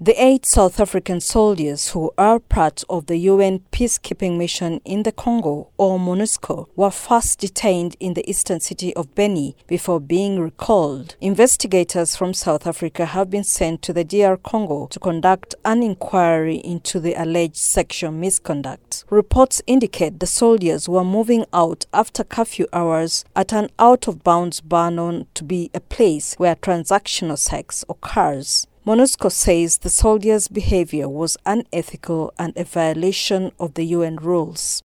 The 8 South African soldiers who are part of the UN peacekeeping mission in the Congo, or MONUSCO, were first detained in the eastern city of Beni before being recalled. Investigators from South Africa have been sent to the DR Congo to conduct an inquiry into the alleged sexual misconduct. Reports indicate the soldiers were moving out after curfew hours at an out-of-bounds bar known to be a place where transactional sex occurs. MONUSCO says the soldiers' behavior was unethical and a violation of the UN rules.